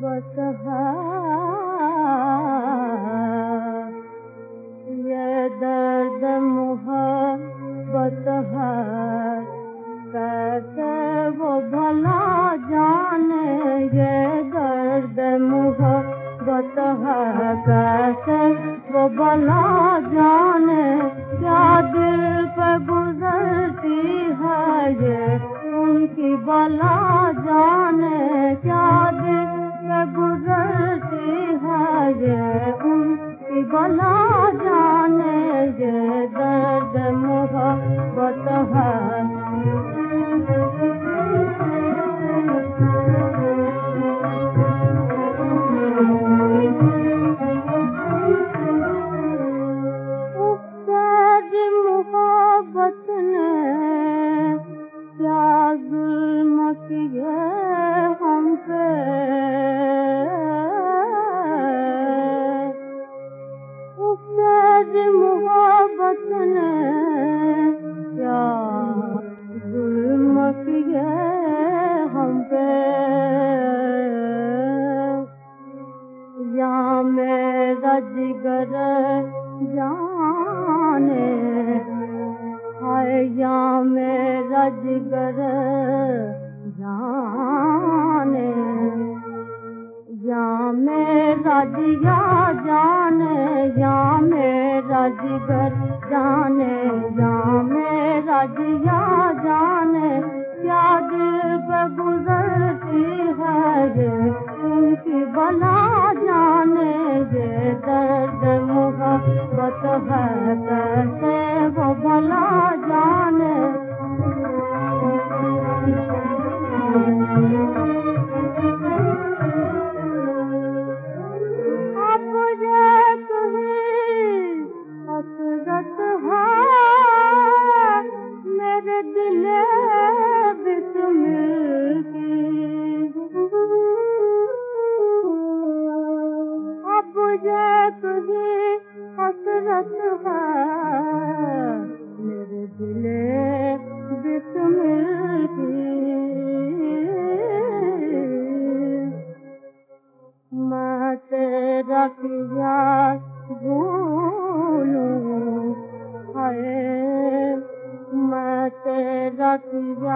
मोहब्बत है, ये दर्द मोहब्बत है, कैसे वो भला जाने। ये दर्द मोहब्बत है, कैसे वो भला जाने। क्या दिल पे गुजरती है ये उनकी भला जाने। क्या दिल पे गुजरती है ये उनकी भला जाने। ये दर्द मोहब्बत है। मोहब्बत ने क्या जुल्म किए हम पे। उससे मोहब्बत ने क्या जुल्म किए हम पे। या मेरा जिगर जाने, हाय या मेरा जिगर जाने। या मेरा जिया जाने, या मेरा जिगर जाने। या मेरा जिया जाने, क्या दिल पे गुजरती है ये उनकी भला जाने। ये दर्द मोहब्बत है, कैसे वो भला जाने। अब ये तुम्हें हसरत है, मेरे दिल बिस्मिल की। अब ये तुम्हें हसरत है, मेरे दिल बिस्मिल की। मैं तेरा किया भूलूं, हाय मैं तेरा किया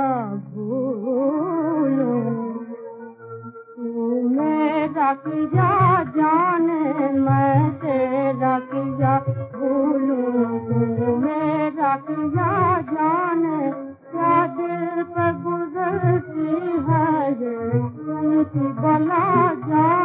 भूलूं। तू मेरा किया जाने, मैं तेरा किया भूलूं। तू मेरा किया जाने, क्या दिल पे गुजरती है ये उनकी भला जाने।